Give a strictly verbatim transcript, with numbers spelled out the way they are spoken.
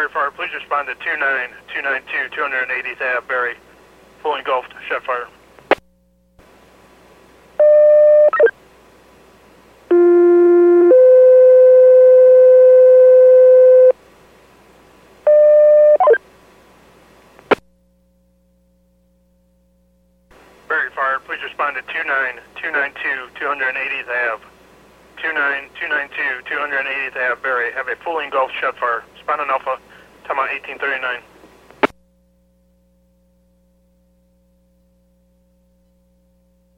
Barry Fire, please respond to two nine two nine two, two eightieth Ave, Barry. Full engulfed, shot fire. Barry Fire, please respond to two nine two nine two, two eightieth Ave. two nine two nine two, two eightieth Ave, Barry. Have a full engulfed shot fire. Respond on Alpha, time out eighteen thirty-nine.